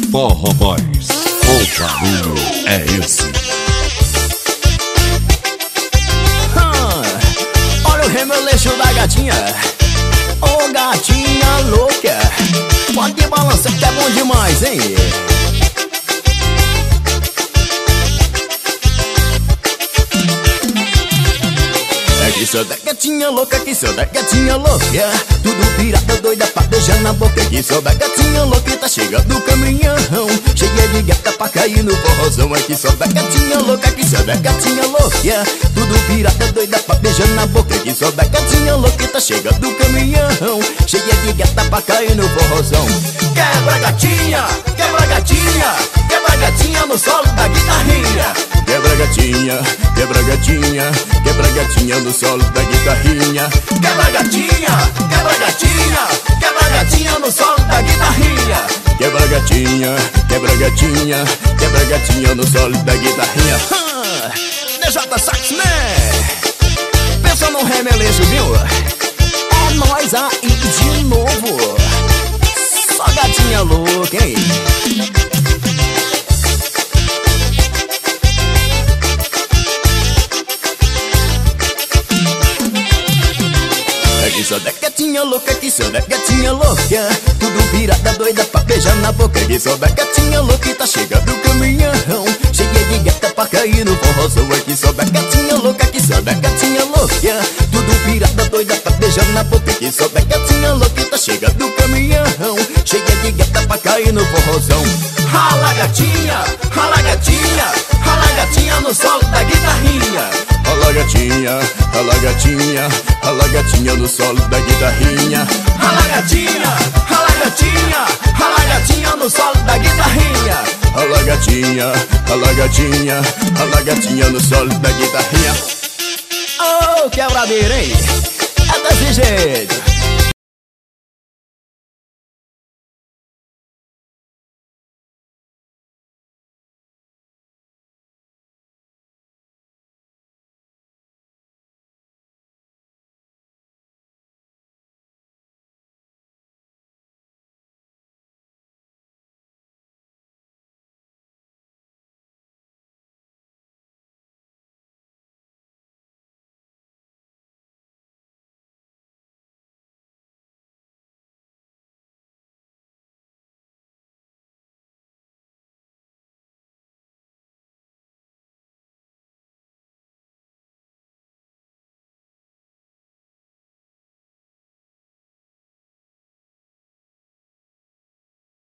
Forró Boys, o barulho é esse. Olha o remeleixo da gatinha. Ô gatinha louca, pode balançar que é bom demais, hein? Que sou da gatinha louca, que sou da gatinha louca. Tudo pirata, doida pra beijar na boca. Que sou da gatinha louca e tá chegando o caminhão, cheia de gata pra cair no forrozão. Que sou da gatinha louca, que sou da gatinha louca. Tudo pirata, doida pra beijar na boca. Que sou da gatinha louca e tá chegando o caminhão, cheia de gata pra cair no forrozão. Quebra gatinha, quebra gatinha, quebra gatinha no solo da guitarrinha. Quebra gatinha, quebra gatinha, quebra gatinha no solo da guitarrinha. Quebra gatinha, quebra gatinha, quebra gatinha no solo da guitarrinha. Quebra gatinha, quebra gatinha, quebra gatinha no solo da guitarrinha. DJ Sax Man, pensa no remeleixo, viu? É nóis aí de novo. Só gatinha louca, hein? Que sou da gatinha louca, que sou da gatinha louca. Tudo virada doida pra beijar na boca. Que sou da gatinha louca e tá chegando o caminhão, cheia de gata pra cair no forrozão. Que sou da gatinha louca, que sou da gatinha louca. Tudo virada doida pra beijar na boca. Que sou da gatinha louca e tá chegando o caminhão, cheia de gata pra cair no forrozão. Rala gatinha, rala gatinha, rala gatinha no solo da guitarrinha. Rala gatinha, rala gatinha, rala gatinha no solo da guitarrinha. Rala gatinha, rala gatinha, rala gatinha no solo da guitarrinha. Rala gatinha, rala gatinha, rala gatinha no solo da guitarrinha. Oh, quebradeira, hein? É desse jeito.